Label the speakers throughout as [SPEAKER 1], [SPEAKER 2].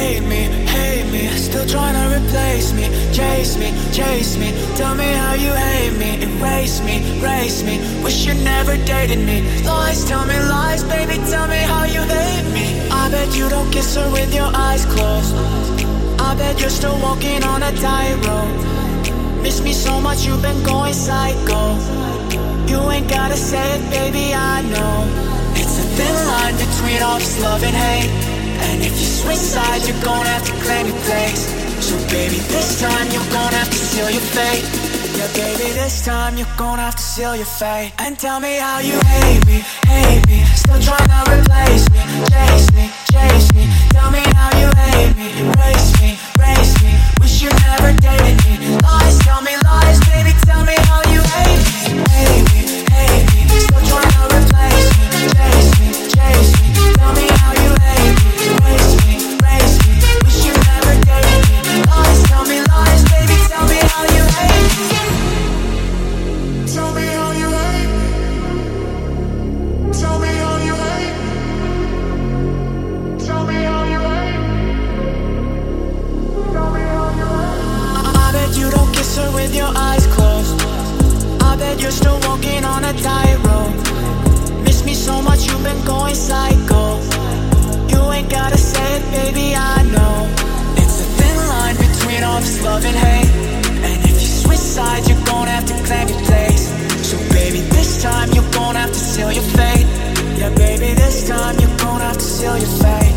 [SPEAKER 1] hate me, still trying to replace me. Chase me, tell me how you hate me. Erase me, race me, wish you never dated me. Lies, tell me lies, baby, tell me how you hate me. I bet you don't kiss her with your eyes closed. I bet you're still walking on a tightrope. Miss me so much, you've been going psycho. You ain't gotta say it, baby, I know. It's a thin line between all this love and hate, and if you switch sides, you're gonna have to claim your place. So baby, this time you're gonna have to seal your fate. Yeah, baby, this time you're gonna have to seal your fate. And tell me how you hate me, still trying to replace me. Chase me, tell me how you hate me. Erase me, race me, wish you never dated me. Lies, tell me lies, baby, tell me how you hate me. Hate me, still trying to replace me. Chase me, tell me how you hate me. Erase me, race me, wish you never dated me. Lies, tell me lies, baby, tell me how you hate me. Tell me how you hate me. Tell me how you hate me. Tell me how you hate me. Tell me how you hate me. I bet you don't kiss her with your eyes closed. I bet you're still walking on a tightrope. Miss me so much, you've been going psycho. You ain't gotta say it, baby, I know. It's a thin line between all this love and hate, and if you switch sides, you're gonna have to claim your place. So baby, this time you're gonna have to seal your fate. Yeah, baby, this time you're gonna have to seal your fate.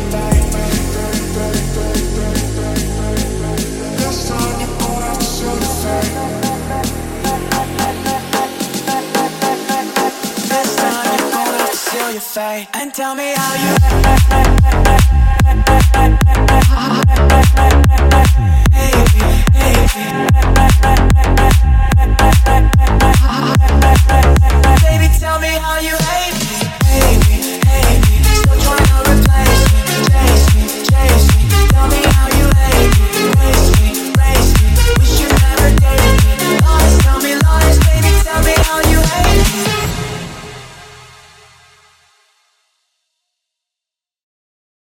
[SPEAKER 1] This time you're gonna have to seal your fate. This time you're gonna have to seal your fate. And tell me how you